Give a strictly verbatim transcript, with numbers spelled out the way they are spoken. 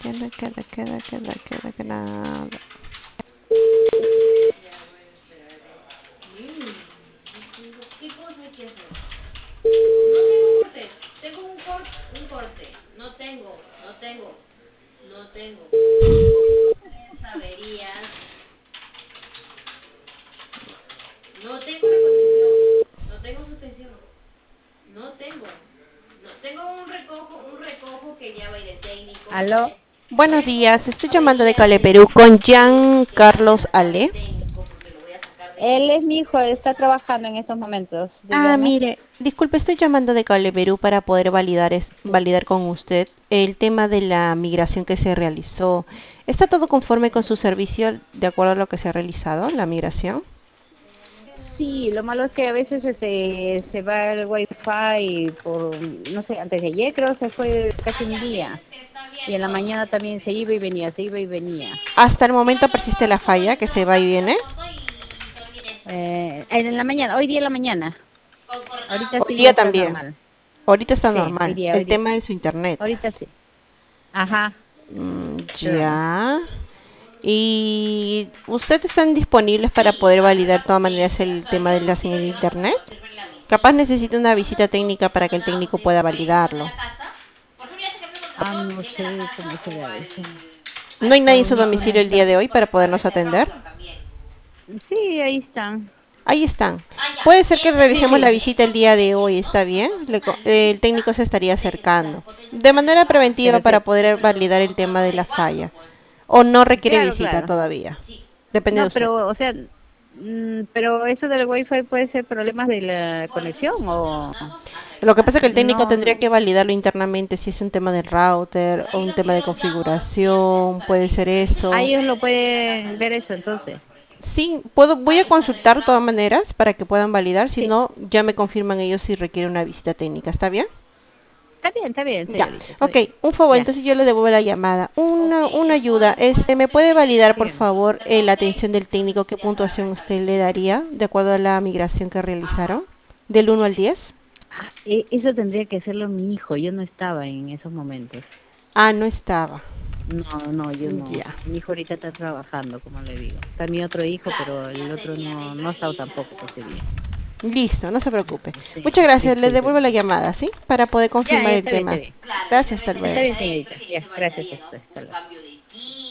Queda, queda, queda, queda, queda, queda. ¿Qué cosa hay que hacer? No tengo cortes. Tengo un, cor un corte. No tengo, no tengo, no tengo. Averías. No tengo reposición. No tengo suspensión. No tengo. No tengo un recojo, un recojo que ya va a ir el técnico. ¿Aló? Buenos Tengo días, estoy llamando de averías Cale de Perú con Jean que ya Carlos va a estar el Ale. técnico porque lo voy a sacar de Él es mi hijo, está trabajando en estos momentos. Ah, Dígame. mire, disculpe, estoy llamando de Cale Perú para poder validar, es- validar con usted el tema de la migración que se realizó. ¿Está todo conforme con su servicio de acuerdo a lo que se ha realizado, la migración? Sí, lo malo es que a veces este, se va el wifi por, no sé, antes de ayer creo se fue casi un día. Y en la mañana también se iba y venía, se iba y venía. Hasta el momento persiste la falla que se va y viene. Eh, en la mañana, hoy día en la mañana. Ahorita Hoy sí ya día está también. normal. Ahorita está Sí, hoy normal. día, El hoy día. tema de su internet. Ahorita sí. Ajá, Mm, claro. ya. ¿Y ustedes están disponibles para poder validar de todas maneras el tema de la señal de internet? Capaz necesita una visita técnica para que el técnico pueda validarlo. Ah, no sé cómo será eso. ¿No hay nadie en No, su mi hijo no domicilio el día está. de hoy para podernos atender? Sí, ahí están. Ahí están. Puede ser que Sí, realicemos la sí. visita el día de hoy, ¿está bien? Le co- el técnico se estaría acercando. De manera preventiva Pero para se, poder validar el tema de la falla. O no requiere claro, visita claro. todavía. Depende de No, usted. pero, o sea, mm, pero eso del wifi puede ser problemas de la conexión o Lo que pasa es que el técnico no, tendría no. que validarlo internamente si es un tema del router o un tema de configuración, puede ser Ah, eso. ellos lo pueden ver eso entonces. Sí, puedo, voy a consultar de todas maneras para que puedan validar, si Sí, no, ya me confirman ellos si requiere una visita técnica, ¿está bien? está bien, está bien, Ya, señorita, está ok, bien. un favor, Ya, entonces yo le devuelvo la llamada. Una, una ayuda, este, ¿me puede validar por dígame. favor eh, la atención del técnico? ¿Qué puntuación usted le daría de acuerdo a la migración que realizaron? ¿Del uno al diez? Ah, e- eso tendría que hacerlo mi hijo, yo no estaba en esos momentos. Ah, no estaba. No, no, yo no. Ya. Mi hijo ahorita está trabajando, como le digo. Está mi otro hijo, pero el otro no, no ha estado tampoco ese día. Listo, no se preocupe. Sí, Muchas gracias, le devuelvo discúlpeme. la llamada, ¿sí? Para poder Ya, confirmar ya el está bien, está tema. bien. Gracias, hasta Está luego. bien, señorita. Ya, gracias a usted. Hasta luego.